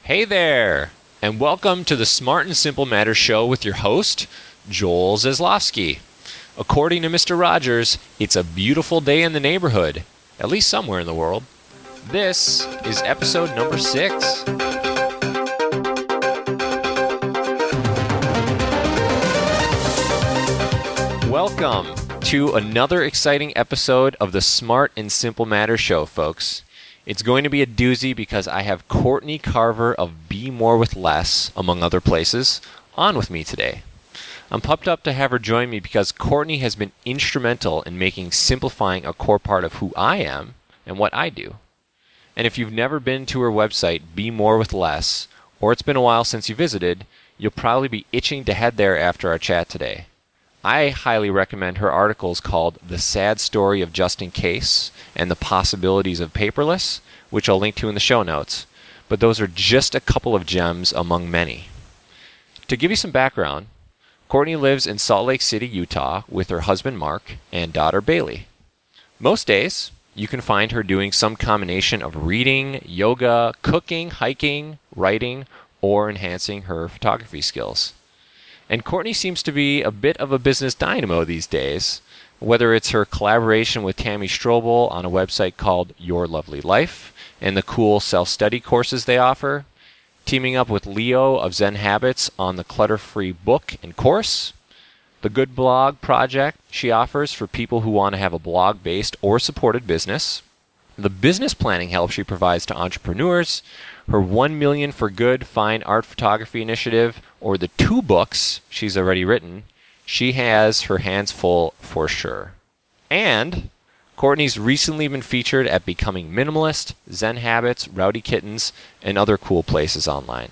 Hey there, and welcome to the Smart and Simple Matters show with your host, Joel Zaslofsky. According to Mr. Rogers, it's a beautiful day in the neighborhood, at least somewhere in the world. This is episode number 6. Welcome to another exciting episode of the Smart and Simple Matters show, folks. It's going to be a doozy because I have Courtney Carver of Be More with Less, among other places, on with me today. I'm pumped up to have her join me because Courtney has been instrumental in making simplifying a core part of who I am and what I do. And if you've never been to her website, Be More with Less, or it's been a while since you visited, you'll probably be itching to head there after our chat today. I highly recommend her articles called The Sad Story of Just In Case and The Possibilities of Paperless, which I'll link to in the show notes, but those are just a couple of gems among many. To give you some background, Courtney lives in Salt Lake City, Utah, with her husband Mark and daughter Bailey. Most days, you can find her doing some combination of reading, yoga, cooking, hiking, writing, or enhancing her photography skills. And Courtney seems to be a bit of a business dynamo these days, whether it's her collaboration with Tammy Strobel on a website called Your Lovely Life and the cool self-study courses they offer, teaming up with Leo of Zen Habits on the clutter-free book and course, the Good Blog project she offers for people who want to have a blog-based or supported business, the business planning help she provides to entrepreneurs, her 1 Million for Good Fine Art Photography initiative, or the 2 books she's already written. She has her hands full for sure. And Courtney's recently been featured at Becoming Minimalist, Zen Habits, Rowdy Kittens, and other cool places online.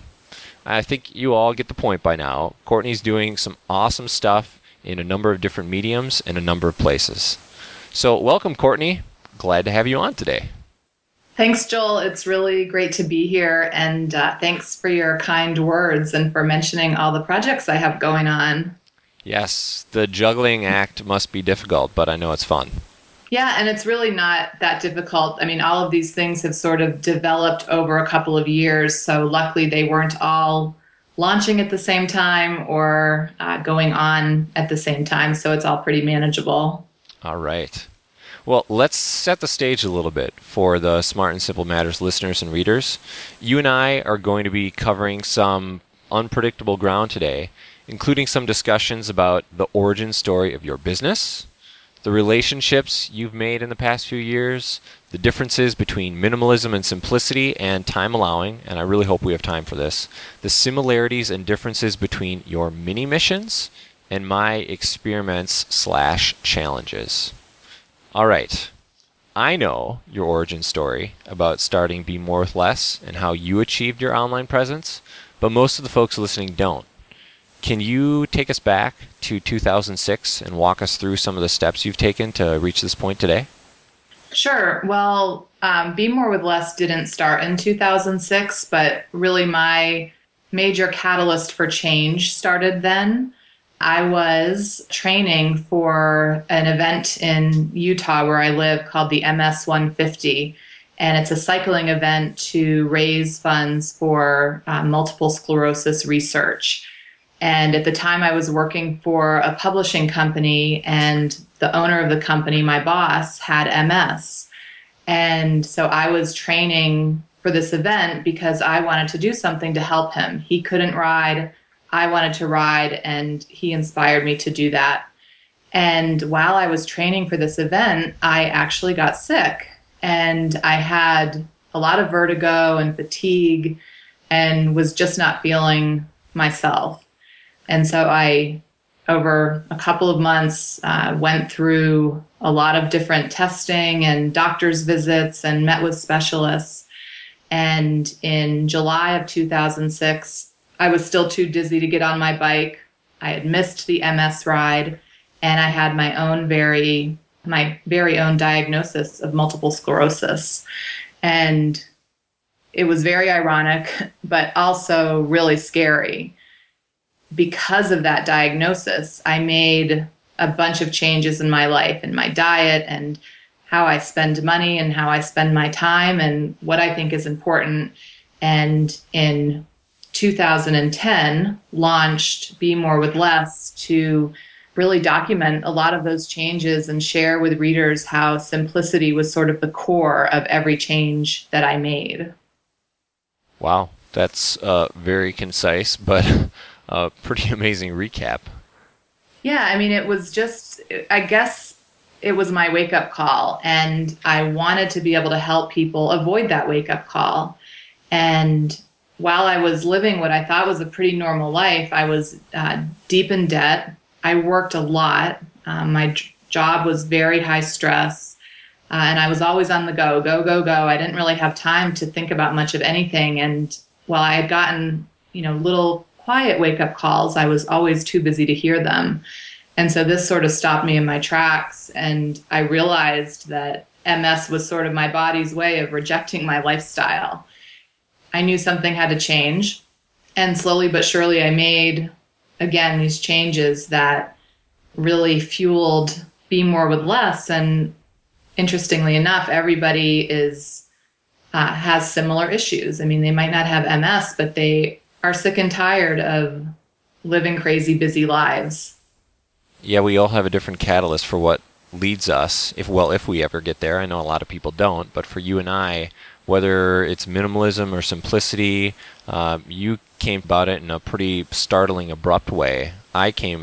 I think you all get the point by now. Courtney's doing some awesome stuff in a number of different mediums and a number of places. So welcome, Courtney. Glad to have you on today. Thanks, Joel. It's really great to be here, and thanks for your kind words and for mentioning all the projects I have going on. Yes, the juggling act must be difficult, but I know it's fun. Yeah, and it's really not that difficult. I mean, all of these things have sort of developed over a couple of years, so luckily they weren't all launching at the same time or going on at the same time, so it's all pretty manageable. All right. Well, let's set the stage a little bit for the Smart and Simple Matters listeners and readers. You and I are going to be covering some unpredictable ground today, including some discussions about the origin story of your business, the relationships you've made in the past few years, the differences between minimalism and simplicity and time allowing, and I really hope we have time for this, the similarities and differences between your mini missions and my experiments/challenges. All right. I know your origin story about starting Be More with Less and how you achieved your online presence, but most of the folks listening don't. Can you take us back to 2006 and walk us through some of the steps you've taken to reach this point today? Sure. Well, Be More with Less didn't start in 2006, but really my major catalyst for change started then. I was training for an event in Utah where I live called the MS 150, and it's a cycling event to raise funds for multiple sclerosis research. And at the time I was working for a publishing company, and the owner of the company, my boss, had MS. And so I was training for this event because I wanted to do something to help him. He couldn't ride. I wanted to ride, and he inspired me to do that. And while I was training for this event, I actually got sick, and I had a lot of vertigo and fatigue and was just not feeling myself. And so I, over a couple of months, went through a lot of different testing and doctor's visits and met with specialists. And in July of 2006, I was still too dizzy to get on my bike. I had missed the MS ride, and I had my very own diagnosis of multiple sclerosis. And it was very ironic, but also really scary. Because of that diagnosis, I made a bunch of changes in my life and my diet and how I spend money and how I spend my time and what I think is important. and in 2010 launched Be More with Less to really document a lot of those changes and share with readers how simplicity was sort of the core of every change that I made. Wow, that's very concise, but a pretty amazing recap. Yeah, I mean, it was just, I guess it was my wake-up call, and I wanted to be able to help people avoid that wake-up call. And while I was living what I thought was a pretty normal life, I was deep in debt. I worked a lot. My job was very high stress, and I was always on the go, go, go, go. I didn't really have time to think about much of anything. And while I had gotten, little quiet wake-up calls, I was always too busy to hear them. And so this sort of stopped me in my tracks, and I realized that MS was sort of my body's way of rejecting my lifestyle. I knew something had to change, and slowly but surely I made, again, these changes that really fueled Be More with Less. And interestingly enough, everybody has similar issues. I mean, they might not have MS, but they are sick and tired of living crazy, busy lives. Yeah, we all have a different catalyst for what leads us, if we ever get there. I know a lot of people don't, but for you and I, whether it's minimalism or simplicity, you came about it in a pretty startling, abrupt way. I came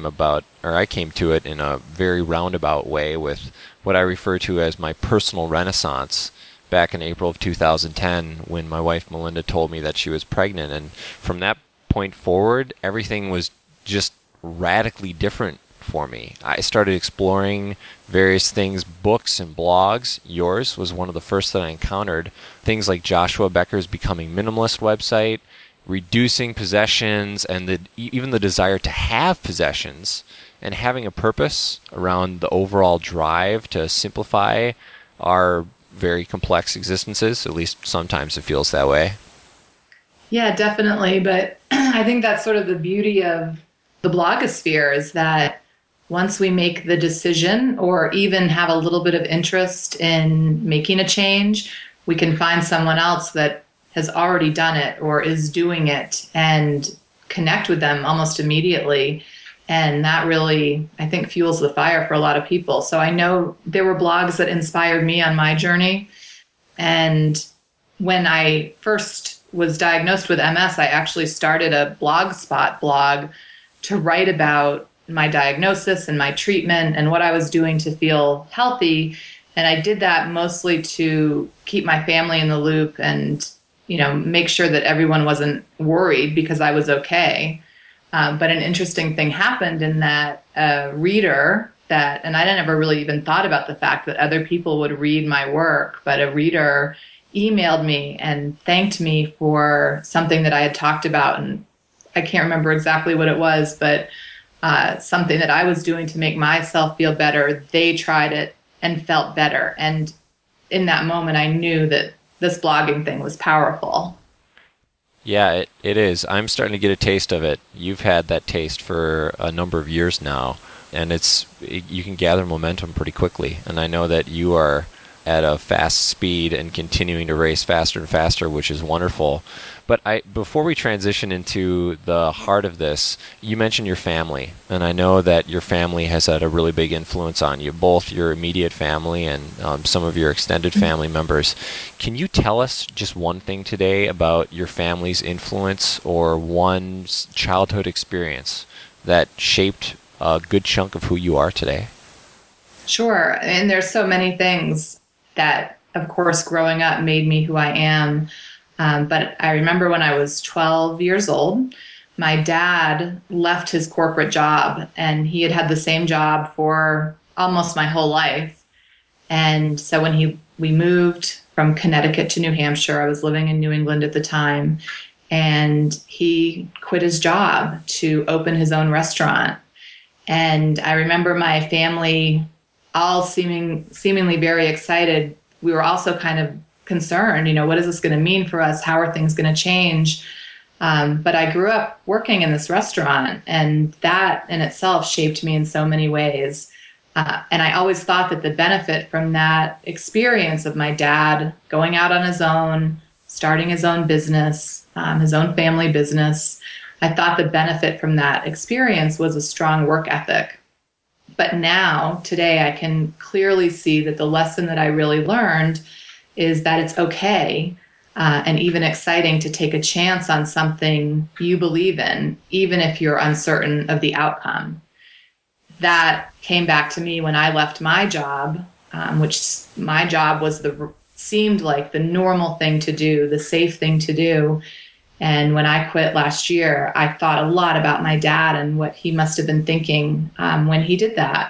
to it in a very roundabout way with what I refer to as my personal renaissance back in April of 2010 when my wife Melinda told me that she was pregnant. And from that point forward, everything was just radically different for me. I started exploring various things, books and blogs. Yours was one of the first that I encountered. Things like Joshua Becker's Becoming Minimalist website, reducing possessions, and even the desire to have possessions, and having a purpose around the overall drive to simplify our very complex existences. At least sometimes it feels that way. Yeah, definitely. But I think that's sort of the beauty of the blogosphere, is that once we make the decision or even have a little bit of interest in making a change, we can find someone else that has already done it or is doing it and connect with them almost immediately. And that really, I think, fuels the fire for a lot of people. So I know there were blogs that inspired me on my journey. And when I first was diagnosed with MS, I actually started a Blogspot blog to write about my diagnosis and my treatment and what I was doing to feel healthy. And I did that mostly to keep my family in the loop and, make sure that everyone wasn't worried because I was okay. But an interesting thing happened in that a reader and I never really even thought about the fact that other people would read my work, but a reader emailed me and thanked me for something that I had talked about. And I can't remember exactly what it was, but something that I was doing to make myself feel better. They tried it and felt better. And in that moment, I knew that this blogging thing was powerful. Yeah, it is. I'm starting to get a taste of it. You've had that taste for a number of years now, and you can gather momentum pretty quickly. And I know that you are at a fast speed and continuing to race faster and faster, which is wonderful. But before we transition into the heart of this, you mentioned your family, and I know that your family has had a really big influence on you, both your immediate family and some of your extended family members. Can you tell us just one thing today about your family's influence or one childhood experience that shaped a good chunk of who you are today? Sure. And there's so many things that, of course, growing up made me who I am. But I remember when I was 12 years old, my dad left his corporate job, and he had had the same job for almost my whole life. And so when we moved from Connecticut to New Hampshire, I was living in New England at the time, and he quit his job to open his own restaurant. And I remember my family all seemingly very excited. We were also kind of concerned, what is this going to mean for us? How are things going to change? But I grew up working in this restaurant, and that in itself shaped me in so many ways. And I always thought that the benefit from that experience of my dad going out on his own, starting his own business, his own family business. I thought the benefit from that experience was a strong work ethic. But now, today, I can clearly see that the lesson that I really learned is that it's okay and even exciting to take a chance on something you believe in, even if you're uncertain of the outcome. That came back to me when I left my job, which my job was seemed like the normal thing to do, the safe thing to do. And when I quit last year, I thought a lot about my dad and what he must have been thinking when he did that.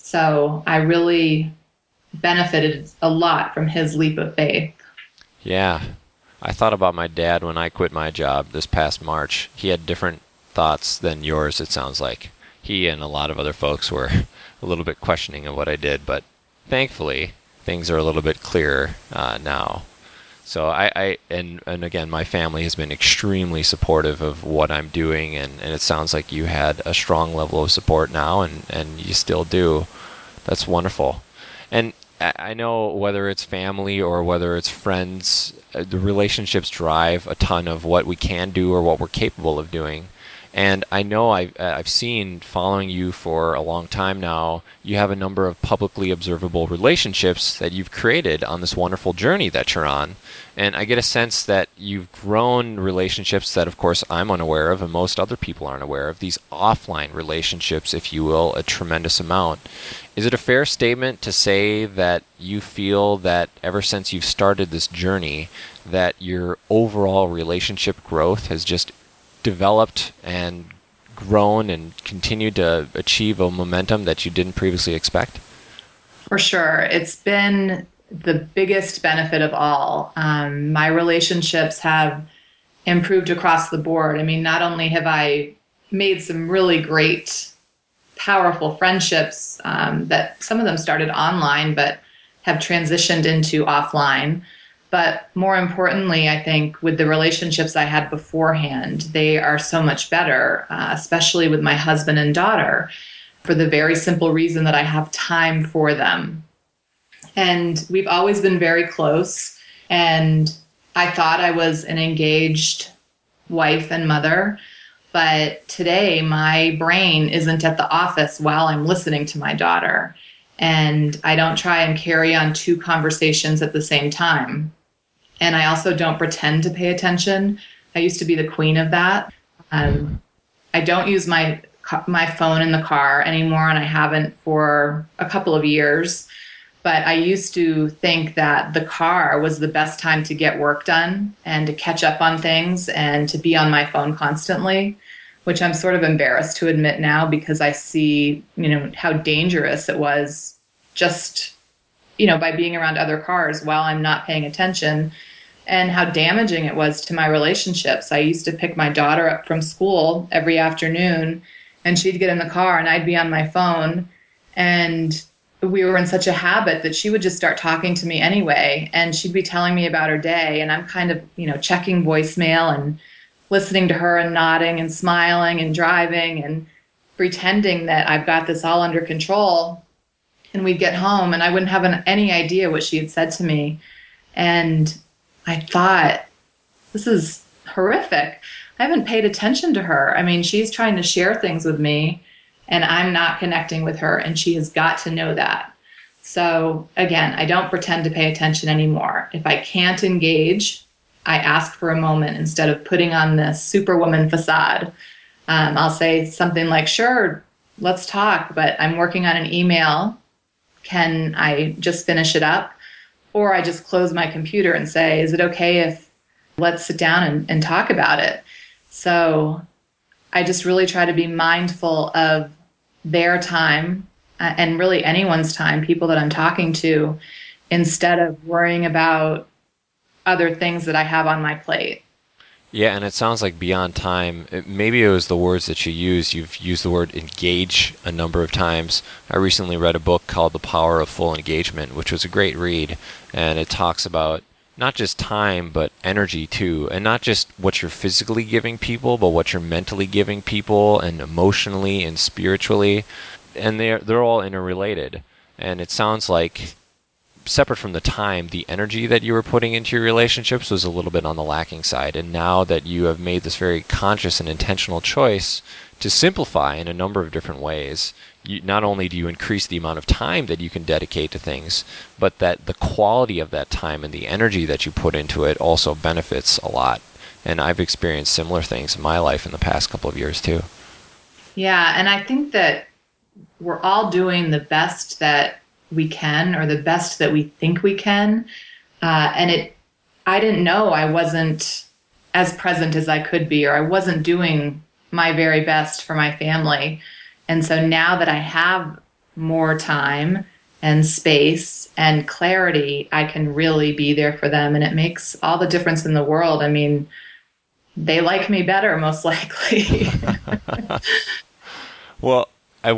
So I really benefited a lot from his leap of faith. Yeah. I thought about my dad when I quit my job this past March. He had different thoughts than yours, it sounds like. He and a lot of other folks were a little bit questioning of what I did, but thankfully things are a little bit clearer now. So and again, my family has been extremely supportive of what I'm doing, and it sounds like you had a strong level of support now, and you still do. That's wonderful. And I know whether it's family or whether it's friends, the relationships drive a ton of what we can do or what we're capable of doing. And I know I've seen, following you for a long time now, you have a number of publicly observable relationships that you've created on this wonderful journey that you're on. And I get a sense that you've grown relationships that, of course, I'm unaware of and most other people aren't aware of, these offline relationships, if you will, a tremendous amount. Is it a fair statement to say that you feel that ever since you've started this journey, that your overall relationship growth has just developed and grown and continued to achieve a momentum that you didn't previously expect? For sure. It's been the biggest benefit of all. My relationships have improved across the board. I mean, not only have I made some really great, powerful friendships that some of them started online but have transitioned into offline, but more importantly, I think with the relationships I had beforehand, they are so much better, especially with my husband and daughter, for the very simple reason that I have time for them. And we've always been very close. And I thought I was an engaged wife and mother. But today, my brain isn't at the office while I'm listening to my daughter. And I don't try and carry on two conversations at the same time. And I also don't pretend to pay attention. I used to be the queen of that. I don't use my phone in the car anymore, and I haven't for a couple of years. But I used to think that the car was the best time to get work done and to catch up on things and to be on my phone constantly, which I'm sort of embarrassed to admit now because I see, how dangerous it was just, by being around other cars while I'm not paying attention, and how damaging it was to my relationships. I used to pick my daughter up from school every afternoon, and she'd get in the car and I'd be on my phone, and we were in such a habit that she would just start talking to me anyway, and she'd be telling me about her day, and I'm kind of, checking voicemail and listening to her and nodding and smiling and driving and pretending that I've got this all under control. And we'd get home and I wouldn't have any idea what she had said to me. And I thought, this is horrific. I haven't paid attention to her. I mean, she's trying to share things with me and I'm not connecting with her, and she has got to know that. So again, I don't pretend to pay attention anymore. If I can't engage, I ask for a moment instead of putting on this superwoman facade. I'll say something like, sure, let's talk, but I'm working on an email. Can I just finish it up? Or I just close my computer and say, is it okay if let's sit down and talk about it? So I just really try to be mindful of their time and really anyone's time, people that I'm talking to, instead of worrying about other things that I have on my plate. Yeah, and it sounds like beyond time, maybe it was the words that you used. You've used the word engage a number of times. I recently read a book called The Power of Full Engagement, which was a great read, and it talks about not just time, but energy too, and not just what you're physically giving people, but what you're mentally giving people, and emotionally and spiritually, and they're all interrelated. And it sounds like separate from the time, the energy that you were putting into your relationships was a little bit on the lacking side. And now that you have made this very conscious and intentional choice to simplify in a number of different ways, not only do you increase the amount of time that you can dedicate to things, but that the quality of that time and the energy that you put into it also benefits a lot. And I've experienced similar things in my life in the past couple of years too. Yeah, and I think that we're all doing the best that we can, or the best that we think we can. I didn't know I wasn't as present as I could be, or I wasn't doing my very best for my family. And so now that I have more time and space and clarity, I can really be there for them. And it makes all the difference in the world. I mean, they like me better, most likely. Well,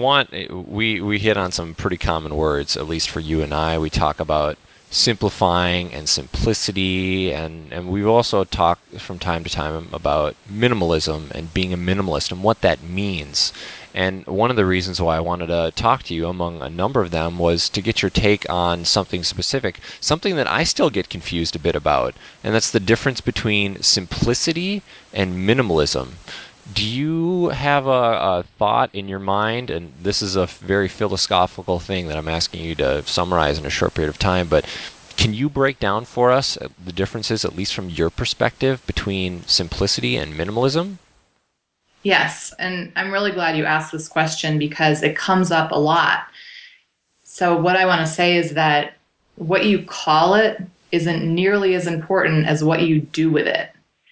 we hit on some pretty common words, at least for you and I. We talk about simplifying and simplicity, and we also talk from time to time about minimalism and being a minimalist and what that means. And one of the reasons why I wanted to talk to you, among a number of them, was to get your take on something specific, something that I still get confused a bit about, and that's the difference between simplicity and minimalism. Do you have a thought in your mind, and this is a very philosophical thing that I'm asking you to summarize in a short period of time, but can you break down for us the differences, at least from your perspective, between simplicity and minimalism? Yes, and I'm really glad you asked this question because it comes up a lot. So what I want to say is that what you call it isn't nearly as important as what you do with it.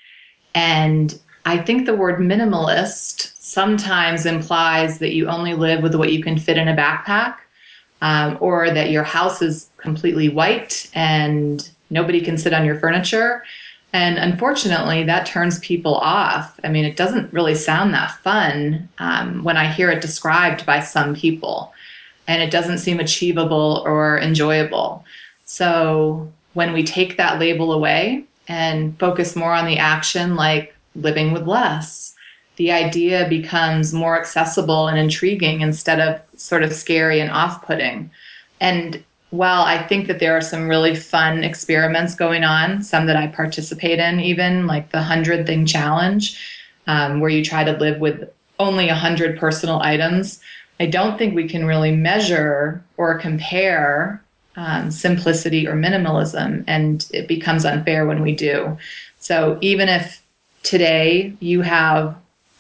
And I think the word minimalist sometimes implies that you only live with what you can fit in a backpack, or that your house is completely white and nobody can sit on your furniture. And unfortunately, that turns people off. I mean, it doesn't really sound that fun when I hear it described by some people, and it doesn't seem achievable or enjoyable. So when we take that label away and focus more on the action, like living with less, the idea becomes more accessible and intriguing instead of sort of scary and off-putting. And while I think that there are some really fun experiments going on, some that I participate in, even like the 100 Thing Challenge, where you try to live with only 100 personal items, I don't think we can really measure or compare simplicity or minimalism, and it becomes unfair when we do. So even if today you have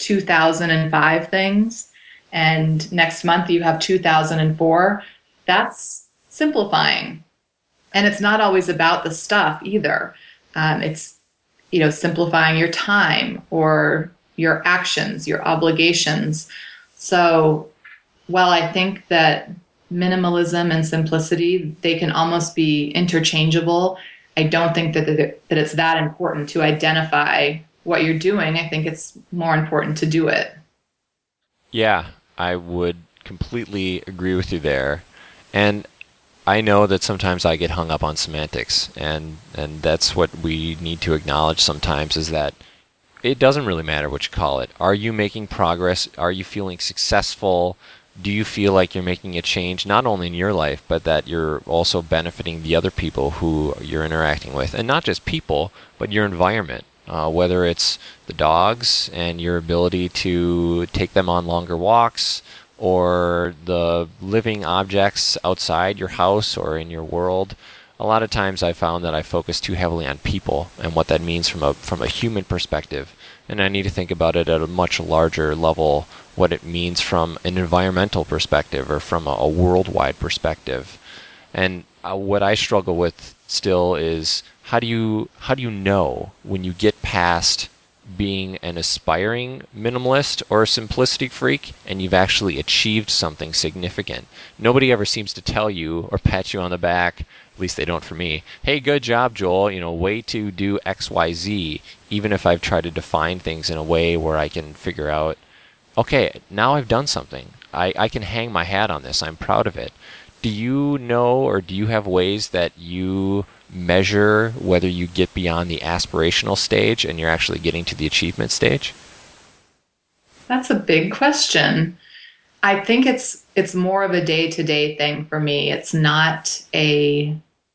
2005 things and next month you have 2004, that's simplifying. And it's not always about the stuff either. It's, simplifying your time or your actions, your obligations. So while I think that minimalism and simplicity, they can almost be interchangeable, I don't think that it's that important to identify what you're doing. I think it's more important to do it. Yeah, I would completely agree with you there. And I know that sometimes I get hung up on semantics, and that's what we need to acknowledge sometimes, is that it doesn't really matter what you call it. Are you making progress? Are you feeling successful? Do you feel like you're making a change, not only in your life, but that you're also benefiting the other people who you're interacting with? And not just people, but your environment. Whether it's the dogs and your ability to take them on longer walks, or the living objects outside your house or in your world. A lot of times I found that I focus too heavily on people and what that means from a human perspective, and I need to think about it at a much larger level, what it means from an environmental perspective or from a worldwide perspective. And what I struggle with still is how do you know when you get past being an aspiring minimalist or a simplicity freak and you've actually achieved something significant? Nobody ever seems to tell you or pat you on the back, at least they don't for me, hey, good job, Joel, way to do XYZ, even if I've tried to define things in a way where I can figure out, okay, now I've done something. I can hang my hat on this. I'm proud of it. Do you know, or do you have ways that you measure whether you get beyond the aspirational stage and you're actually getting to the achievement stage? That's a big question. I think it's more of a day-to-day thing for me. It's not a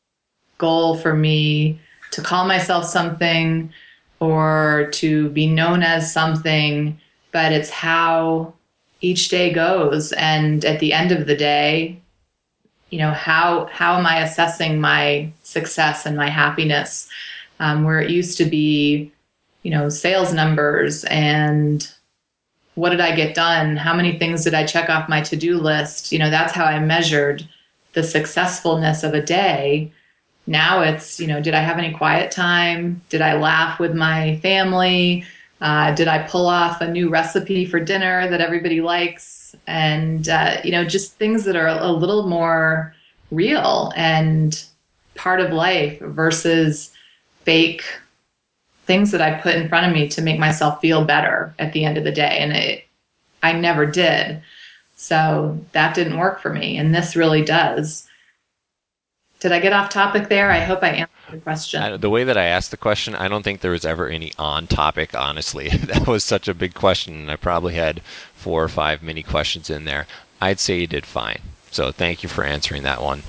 goal for me to call myself something or to be known as something, but it's how each day goes. And at the end of the day, how am I assessing my success and my happiness? Where it used to be, sales numbers and what did I get done? How many things did I check off my to-do list? That's how I measured the successfulness of a day. Now it's, did I have any quiet time? Did I laugh with my family? Did I pull off a new recipe for dinner that everybody likes? And, just things that are a little more real and part of life versus fake things that I put in front of me to make myself feel better at the end of the day. And I never did. So that didn't work for me. And this really does. Did I get off topic there? I hope I answered the question. The way that I asked the question, I don't think there was ever any on topic, honestly. That was such a big question, and I probably had 4 or 5 mini questions in there. I'd say you did fine. So thank you for answering that one.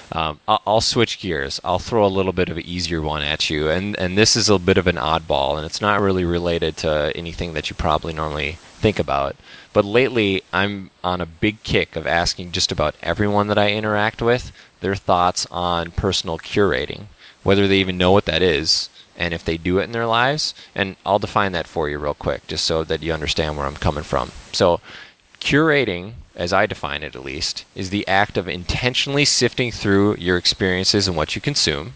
I'll switch gears. I'll throw a little bit of an easier one at you. And this is a bit of an oddball, and it's not really related to anything that you probably normally think about. But lately, I'm on a big kick of asking just about everyone that I interact with their thoughts on personal curating, whether they even know what that is, and if they do it in their lives. And I'll define that for you real quick, just so that you understand where I'm coming from. So curating, as I define it at least, is the act of intentionally sifting through your experiences and what you consume,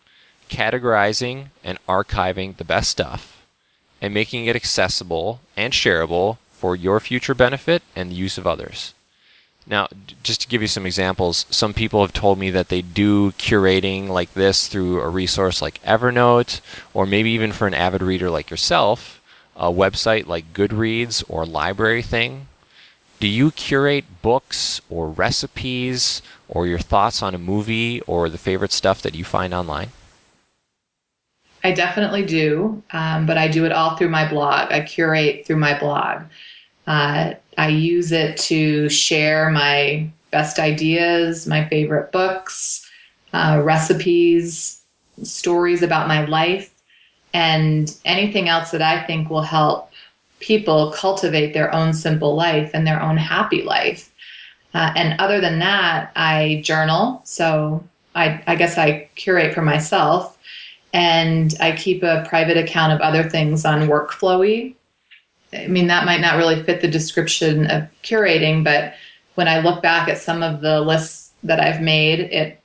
categorizing and archiving the best stuff, and making it accessible and shareable for your future benefit and the use of others. Now, just to give you some examples, some people have told me that they do curating like this through a resource like Evernote, or maybe even for an avid reader like yourself, a website like Goodreads or Library Thing. Do you curate books or recipes or your thoughts on a movie or the favorite stuff that you find online? I definitely do, but I do it all through my blog. I curate through my blog. I use it to share my best ideas, my favorite books, recipes, stories about my life, and anything else that I think will help people cultivate their own simple life and their own happy life. And other than that, I journal. So I guess I curate for myself, and I keep a private account of other things on Workflowy. I mean, that might not really fit the description of curating, but when I look back at some of the lists that I've made,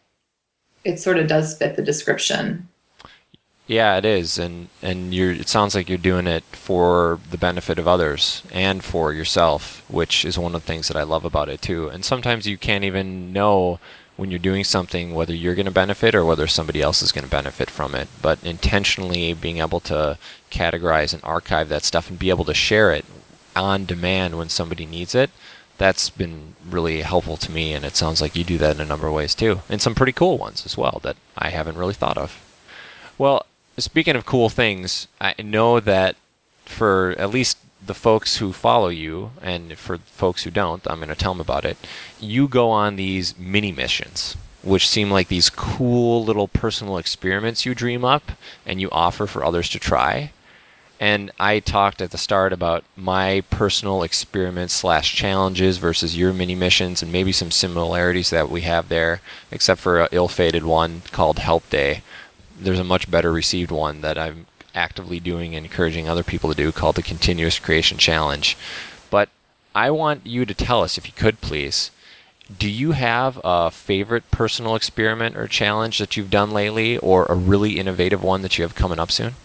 it sort of does fit the description. Yeah, it is, and it sounds like you're doing it for the benefit of others and for yourself, which is one of the things that I love about it too. And sometimes you can't even know when you're doing something whether you're going to benefit or whether somebody else is going to benefit from it. But intentionally being able to categorize and archive that stuff and be able to share it on demand when somebody needs it, that's been really helpful to me, and it sounds like you do that in a number of ways too, and some pretty cool ones as well that I haven't really thought of. Well, speaking of cool things, I know that for at least the folks who follow you, and for folks who don't, I'm going to tell them about it. You go on these mini missions, which seem like these cool little personal experiments you dream up and you offer for others to try. And I talked at the start about my personal experiments / challenges versus your mini missions, and maybe some similarities that we have there, except for an ill-fated one called Help Day. There's a much better received one that I'm actively doing and encouraging other people to do called the Continuous Creation Challenge. But I want you to tell us, if you could please, do you have a favorite personal experiment or challenge that you've done lately, or a really innovative one that you have coming up soon?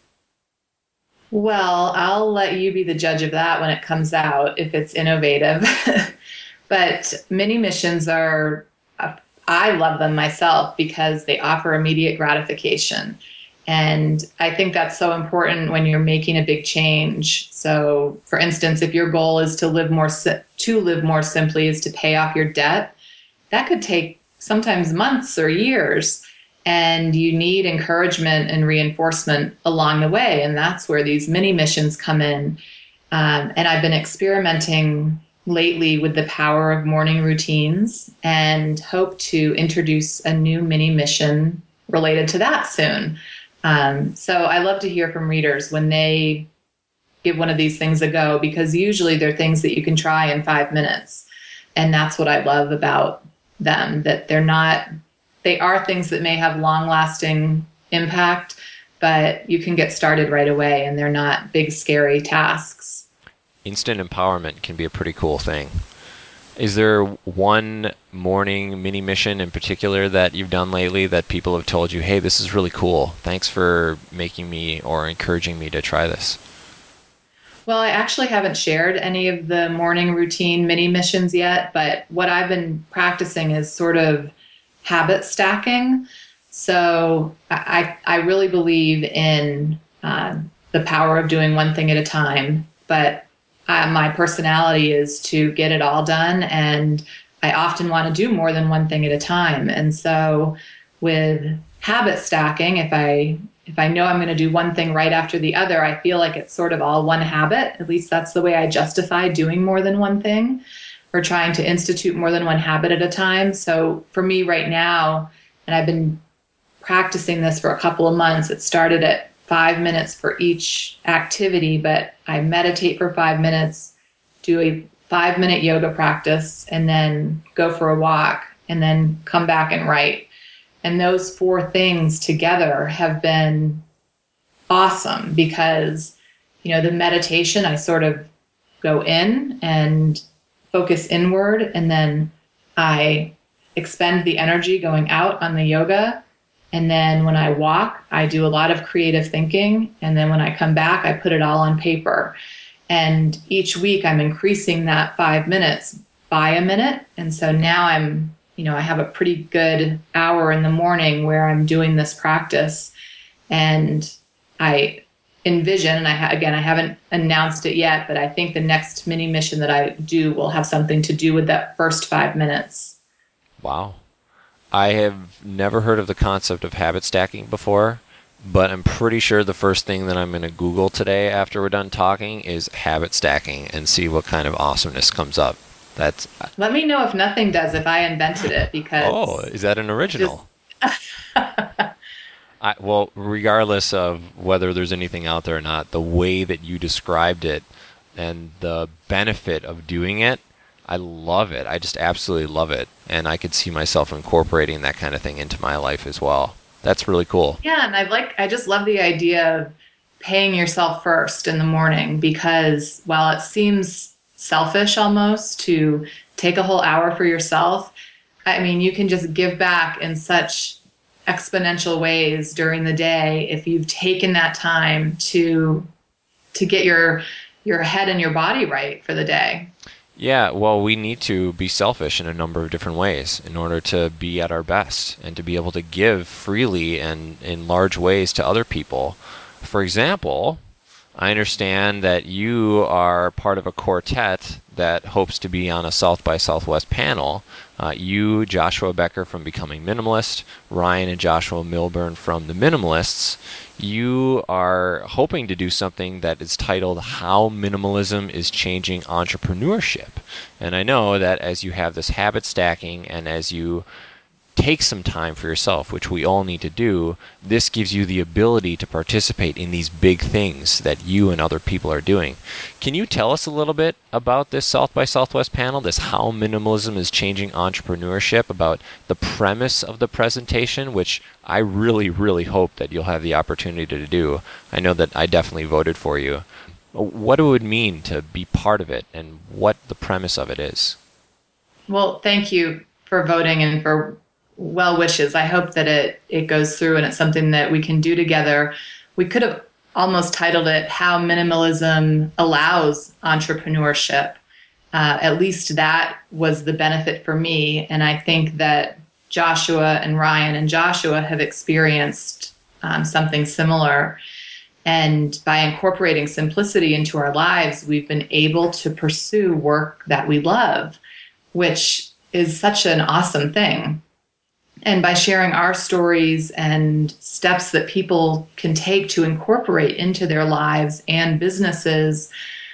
Well, I'll let you be the judge of that when it comes out, if it's innovative. But mini missions I love them myself because they offer immediate gratification. And I think that's so important when you're making a big change. So, for instance, if your goal is to live more simply, is to pay off your debt, that could take sometimes months or years. And you need encouragement and reinforcement along the way. And that's where these mini missions come in. And I've been experimenting lately with the power of morning routines and hope to introduce a new mini mission related to that soon. So I love to hear from readers when they give one of these things a go, because usually they're things that you can try in 5 minutes. And that's what I love about them, that they are things that may have long lasting impact, but you can get started right away and they're not big, scary tasks. Instant empowerment can be a pretty cool thing. Is there one morning mini mission in particular that you've done lately that people have told you, hey, this is really cool. Thanks for making me or encouraging me to try this? Well, I actually haven't shared any of the morning routine mini missions yet, but what I've been practicing is sort of habit stacking. So I really believe in the power of doing one thing at a time, but my personality is to get it all done, and I often want to do more than one thing at a time. And so with habit stacking, if I know I'm going to do one thing right after the other, I feel like it's sort of all one habit. At least that's the way I justify doing more than one thing, or trying to institute more than one habit at a time. So for me right now, and I've been practicing this for a couple of months, it started at 5 minutes for each activity, but I meditate for 5 minutes, do a 5-minute yoga practice, and then go for a walk, and then come back and write. And those 4 things together have been awesome because, the meditation, I sort of go in and focus inward, and then I expend the energy going out on the yoga. And then when I walk, I do a lot of creative thinking. And then when I come back, I put it all on paper. And each week I'm increasing that 5 minutes by a minute. And so now I have a pretty good hour in the morning where I'm doing this practice. And I envision, and I haven't announced it yet, but I think the next mini mission that I do will have something to do with that first 5 minutes. Wow. I have never heard of the concept of habit stacking before, but I'm pretty sure the first thing that I'm going to Google today after we're done talking is habit stacking and see what kind of awesomeness comes up. Let me know if nothing does, if I invented it, because... Oh, is that an original? Well, regardless of whether there's anything out there or not, the way that you described it and the benefit of doing it, I love it. I just absolutely love it. And I could see myself incorporating that kind of thing into my life as well. That's really cool. Yeah, and I just love the idea of paying yourself first in the morning, because while it seems selfish almost to take a whole hour for yourself, I mean, you can just give back in such exponential ways during the day if you've taken that time to get your head and your body right for the day. Yeah, well, we need to be selfish in a number of different ways in order to be at our best and to be able to give freely and in large ways to other people. For example, I understand that you are part of a quartet that hopes to be on a South by Southwest panel. You, Joshua Becker from Becoming Minimalist, Ryan and Joshua Milburn from The Minimalists. You are hoping to do something that is titled How Minimalism is Changing Entrepreneurship. And I know that as you have this habit stacking and as you take some time for yourself, which we all need to do, this gives you the ability to participate in these big things that you and other people are doing. Can you tell us a little bit about this South by Southwest panel, this How Minimalism is Changing Entrepreneurship, about the premise of the presentation, which I really, really hope that you'll have the opportunity to do. I know that I definitely voted for you. What it would mean to be part of it and what the premise of it is. Well, thank you for voting and for well wishes. I hope that it goes through and it's something that we can do together. We could have almost titled it How Minimalism Allows Entrepreneurship. At least that was the benefit for me. And I think that Joshua and Ryan and Joshua have experienced something similar. And by incorporating simplicity into our lives, we've been able to pursue work that we love, which is such an awesome thing. And by sharing our stories and steps that people can take to incorporate into their lives and businesses,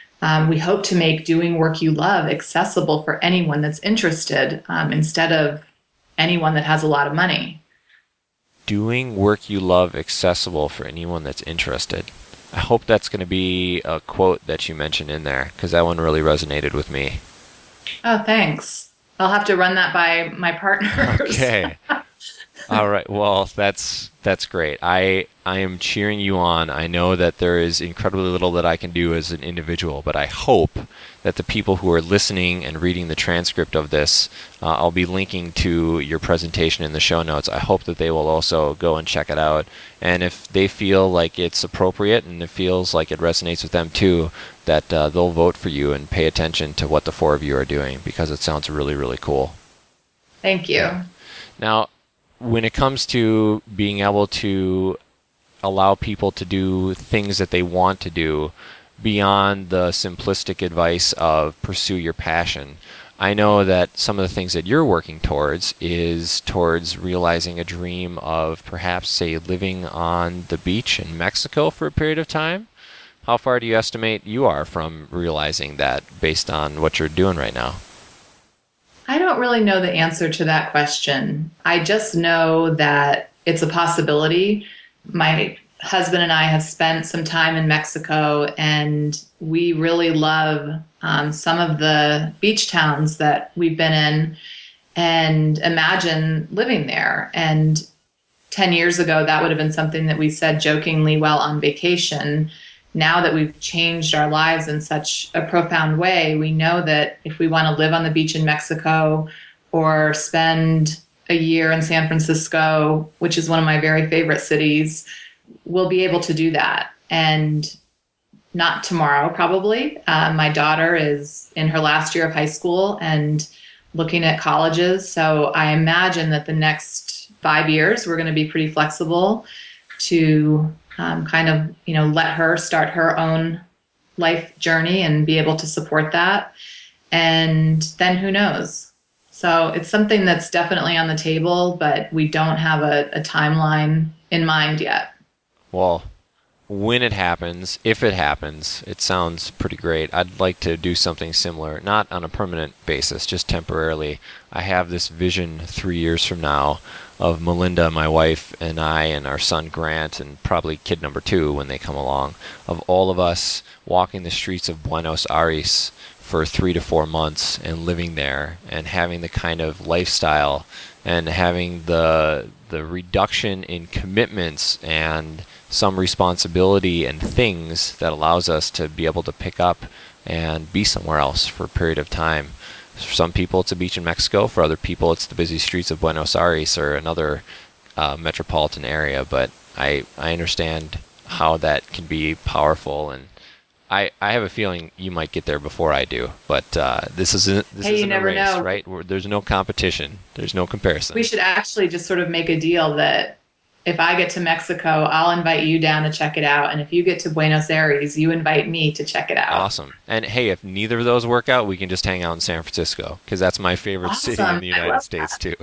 we hope to make doing work you love accessible for anyone that's interested, instead of anyone that has a lot of money. doing work you love accessible for anyone that's interested. I hope that's going to be a quote that you mentioned in there, because that one really resonated with me. Oh, thanks. I'll have to run that by my partners. Okay. All right. Well, that's great. I am cheering you on. I know that there is incredibly little that I can do as an individual, but I hope that the people who are listening and reading the transcript of this, I'll be linking to your presentation in the show notes. I hope that they will also go and check it out. And if they feel like it's appropriate and it feels like it resonates with them too, that they'll vote for you and pay attention to what the four of you are doing, because it sounds really, really cool. Thank you. Now, when it comes to being able to allow people to do things that they want to do beyond the simplistic advice of pursue your passion, I know that some of the things that you're working towards is towards realizing a dream of perhaps, say, living on the beach in Mexico for a period of time. How far do you estimate you are from realizing that based on what you're doing right now? I don't really know the answer to that question. I just know that it's a possibility. My husband and I have spent some time in Mexico, and we really love some of the beach towns that we've been in, and imagine living there. And 10 years ago, that would have been something that we said jokingly while on vacation. Now that we've changed our lives in such a profound way, we know that if we want to live on the beach in Mexico or spend a year in San Francisco, which is one of my very favorite cities, we'll be able to do that. And not tomorrow, probably. My daughter is in her last year of high school and looking at colleges. So I imagine that the next 5 years, we're going to be pretty flexible to let her start her own life journey and be able to support that. And then who knows? So it's something that's definitely on the table, but we don't have a timeline in mind yet. Well, when it happens, if it happens, it sounds pretty great. I'd like to do something similar, not on a permanent basis, just temporarily. I have this vision 3 years from now of Melinda, my wife, and I, and our son Grant, and probably kid number 2 when they come along, of all of us walking the streets of Buenos Aires for 3 to 4 months and living there and having the kind of lifestyle and having the reduction in commitments and some responsibility and things that allows us to be able to pick up and be somewhere else for a period of time. For some people, it's a beach in Mexico. For other people, it's the busy streets of Buenos Aires or another metropolitan area. But I understand how that can be powerful, and I have a feeling you might get there before I do. But this isn't a race, know. Right? There's no competition. There's no comparison. We should actually just sort of make a deal that if I get to Mexico, I'll invite you down to check it out. And if you get to Buenos Aires, you invite me to check it out. Awesome. And hey, if neither of those work out, we can just hang out in San Francisco, because that's my favorite city in the United States too.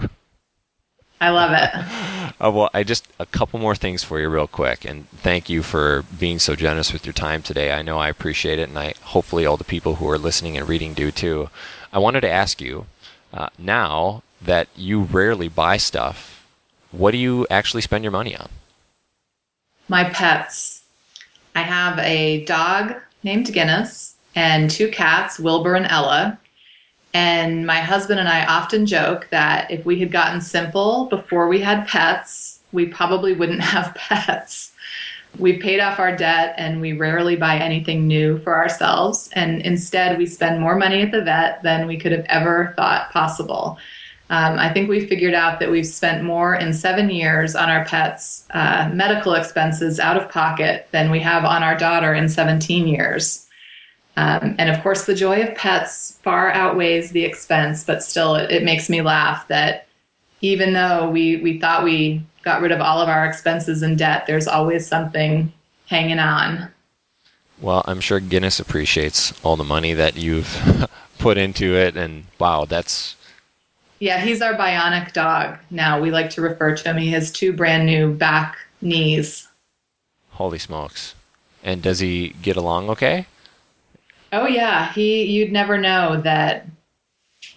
I love it. Well, a couple more things for you real quick. And thank you for being so generous with your time today. I know I appreciate it. And hopefully all the people who are listening and reading do too. I wanted to ask you, now that you rarely buy stuff, what do you actually spend your money on? My pets. I have a dog named Guinness and 2 cats, Wilbur and Ella. And my husband and I often joke that if we had gotten simple before we had pets, we probably wouldn't have pets. We paid off our debt and we rarely buy anything new for ourselves. And instead, we spend more money at the vet than we could have ever thought possible. I think we figured out that we've spent more in 7 years on our pets' medical expenses out of pocket than we have on our daughter in 17 years. And of course, the joy of pets far outweighs the expense, but still it makes me laugh that even though we thought we got rid of all of our expenses and debt, there's always something hanging on. Well, I'm sure Guinness appreciates all the money that you've put into it, and wow, that's... Yeah, he's our bionic dog now. We like to refer to him. He has 2 brand new back knees. Holy smokes. And does he get along okay? Oh, yeah. You'd never know that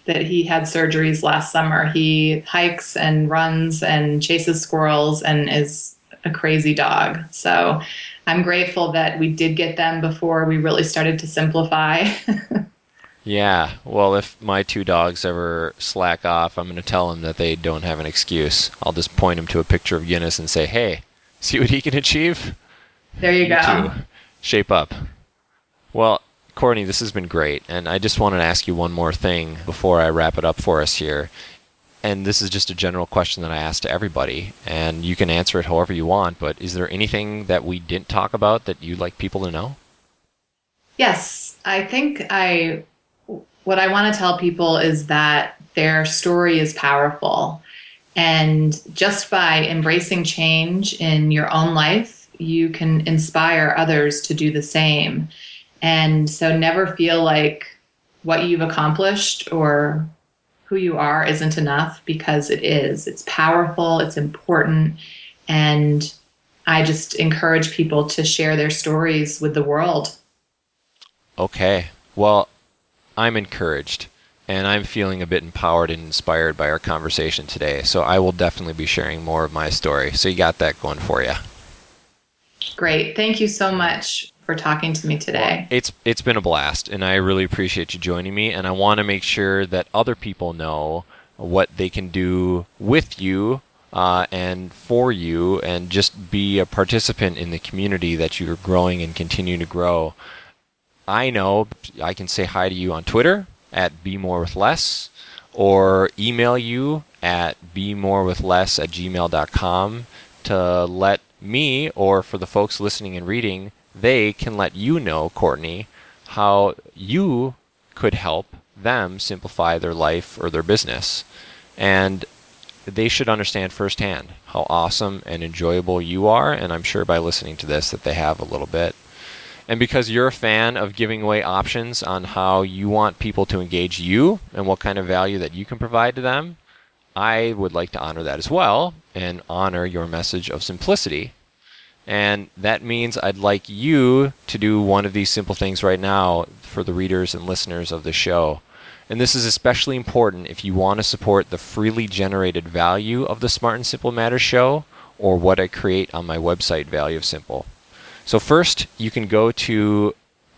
that he had surgeries last summer. He hikes and runs and chases squirrels and is a crazy dog. So I'm grateful that we did get them before we really started to simplify. Yeah, well, if my two dogs ever slack off, I'm going to tell them that they don't have an excuse. I'll just point them to a picture of Guinness and say, hey, see what he can achieve? There you go. Too. Shape up. Well, Courtney, this has been great, and I just wanted to ask you one more thing before I wrap it up for us here. And this is just a general question that I ask to everybody, and you can answer it however you want, but is there anything that we didn't talk about that you'd like people to know? Yes, I think what I want to tell people is that their story is powerful. And just by embracing change in your own life, you can inspire others to do the same. And so never feel like what you've accomplished or who you are isn't enough, because it is. It's powerful, it's important. And I just encourage people to share their stories with the world. Okay. Well, I'm encouraged, and I'm feeling a bit empowered and inspired by our conversation today. So I will definitely be sharing more of my story. So you got that going for you. Great. Thank you so much for talking to me today. Well, it's been a blast, and I really appreciate you joining me. And I want to make sure that other people know what they can do with you and for you, and just be a participant in the community that you're growing and continue to grow. I know I can say hi to you on Twitter at BeMoreWithLess, or email you at BeMoreWithLess@gmail.com to let me, or for the folks listening and reading, they can let you know, Courtney, how you could help them simplify their life or their business. And they should understand firsthand how awesome and enjoyable you are, and I'm sure by listening to this that they have a little bit. And because you're a fan of giving away options on how you want people to engage you and what kind of value that you can provide to them, I would like to honor that as well and honor your message of simplicity. And that means I'd like you to do one of these simple things right now for the readers and listeners of the show. And this is especially important if you want to support the freely generated value of the Smart and Simple Matters show, or what I create on my website, Value of Simple. So first, you can go to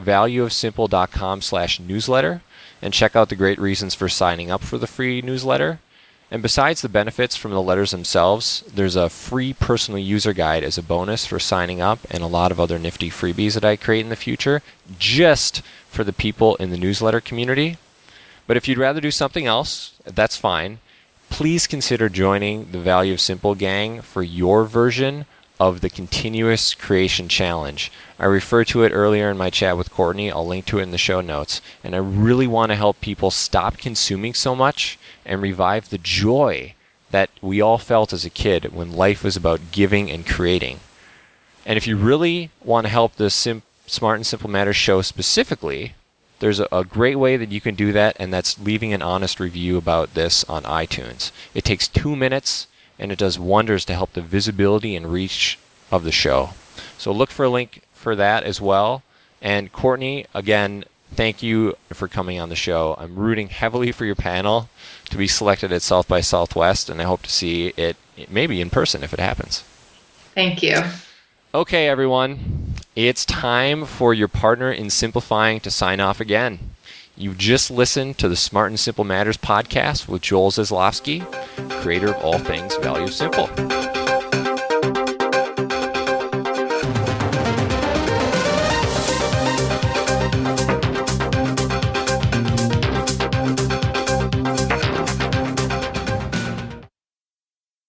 valueofsimple.com/newsletter and check out the great reasons for signing up for the free newsletter. And besides the benefits from the letters themselves, there's a free personal user guide as a bonus for signing up, and a lot of other nifty freebies that I create in the future just for the people in the newsletter community. But if you'd rather do something else, that's fine. Please consider joining the Value of Simple gang for your version of the Continuous Creation Challenge. I referred to it earlier in my chat with Courtney. I'll link to it in the show notes. And I really want to help people stop consuming so much and revive the joy that we all felt as a kid when life was about giving and creating. And if you really want to help the Smart and Simple Matters show specifically, there's a great way that you can do that, and that's leaving an honest review about this on iTunes. It takes 2 minutes, and it does wonders to help the visibility and reach of the show. So look for a link for that as well. And Courtney, again, thank you for coming on the show. I'm rooting heavily for your panel to be selected at South by Southwest, and I hope to see it maybe in person if it happens. Thank you. Okay, everyone. It's time for your partner in simplifying to sign off again. You've just listened to the Smart and Simple Matters podcast with Joel Zaslofsky, creator of all things Value Simple.